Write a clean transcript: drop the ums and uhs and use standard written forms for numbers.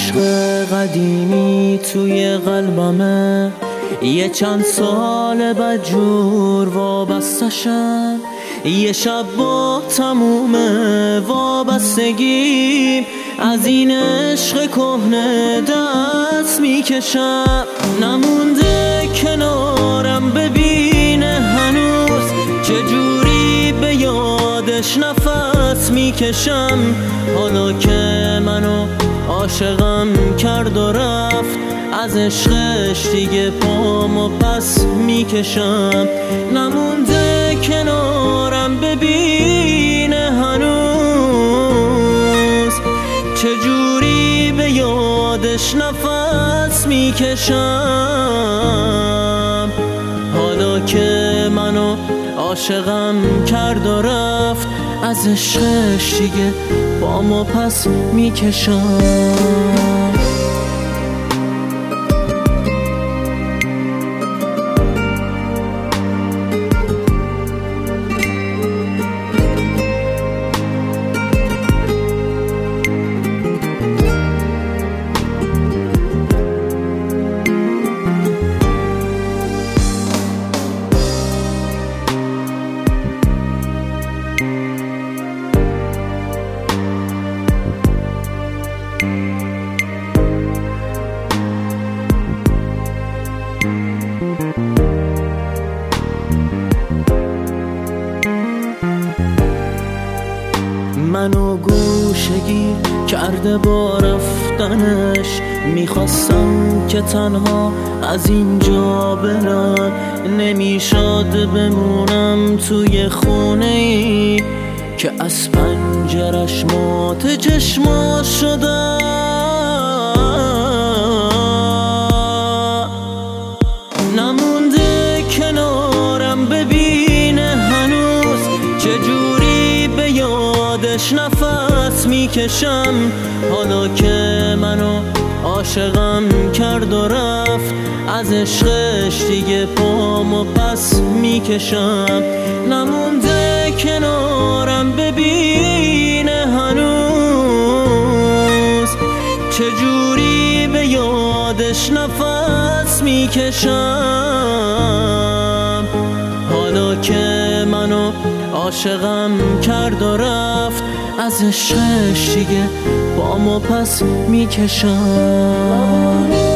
عشق قدیمی توی قلبمه، یه چند سال بدجور وابستشم. یه شب با تموم وابستگیم از این عشق کهنه دست میکشم. نمونده کنارم ببینه هنوز، چجوری به یادش نفس میکشم. حالا که منو عاشقم کرد و رفت، از عشقش دیگه پامو پس میکشم. نمونده کنارم ببینه هنوز، چجوری به یادش نفس میکشم. حالا که منو عاشقم کرد و رفت، از عشقش دیگه پامو پس میکشم. منو گوشگیر کرده با رفتنش، میخواستم که تنها از اینجا برم. نمیشد بمونم توی خونه‌ای که از پنجرش مات چشما شدم. نمونده کنارم ببینه هنوز، چجوری به یادش نفس میکشم. حالا که منو عاشقم کرد و رفت، از عشقش دیگه پامو پس میکشم. نمونده کنارم ببینه هنوز، چجوری به یادش نفس میکشم. حالا که منو عاشقم کرد و رفت، از عشقش دیگه پامو پس میکشم.